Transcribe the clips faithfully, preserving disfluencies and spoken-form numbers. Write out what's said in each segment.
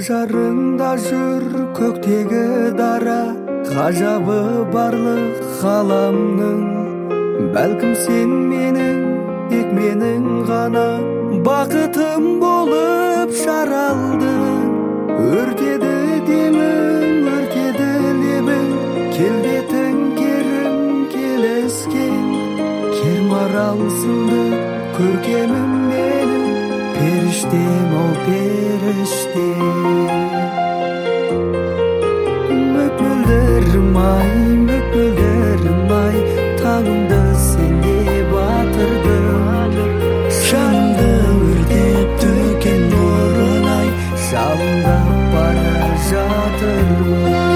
ажарыңда жүр көктегі дара, ғажабы барлық ғаламның. Бәлкім сен менің, тек менің ғана бақытым болып жаралдың. Өртеді демің, өртеді лебің, келбетің керім келіскен. Кермаралсынды көркемім менің, періштем ау періштем. Мөкмөлдерім ай, мөкмөлдерім ай, таңымды сенде батырдым. Жанымды өртеп төккен нұрын ай, жалындап бара жатырмын.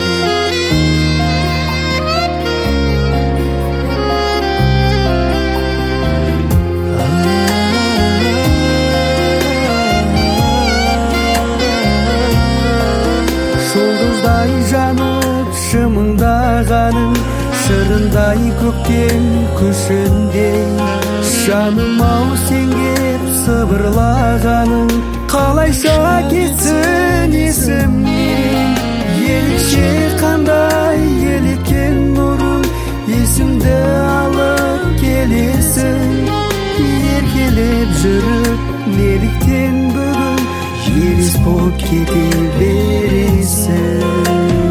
Жұлдыздай жанып шымыңдағаның, шырындай көктем күшіндей. Жаным ау сен кеп сыбырлағаның, қалайша кетсін есімнен. Ерекше қандай елеткен нұрың, есімді алып келесің. Еркелеп жүріп неліктен бүгін елес боп кете бересің.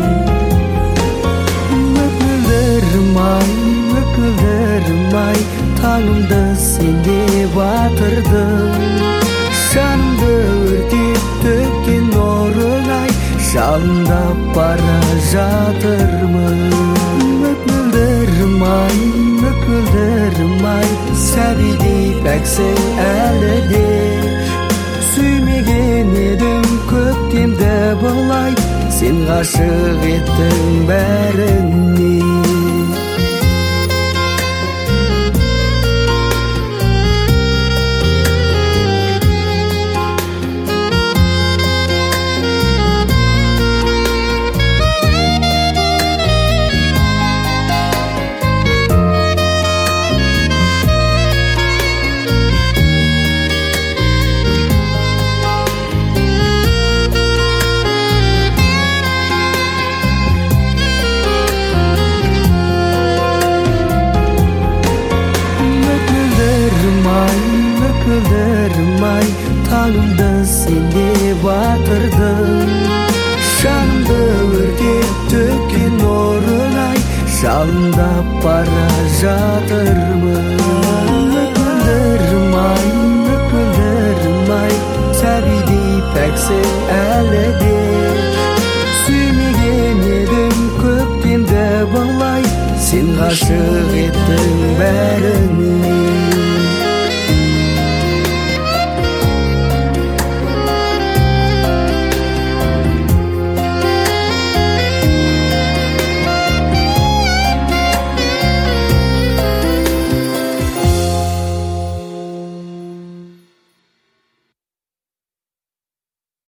Мөкмөлдерім ай, мөкмөлдерім ай, таңымды сенде батырдым. Жанымды өртеп төккен нұрың ай, жалындап бара жатырмын. Мөкмөлдерім ай, мөкмөлдерім ай, сәбидей пәксің әлі де. Сүймеген едім көктемді бұлай, сен ғашық еттің бәріне. Мөкмөлдерім ай, таңымды сенде батырдым. Жанымды өртеп төккен нұрың ай, жалындап бара жатырмын. Мөкмөлдерім ай, мөкмөлдерім ай, сәбидей пәксің әлі де. Сүймеген едім көктемді бұлай, сен ғашық еттің бәріне.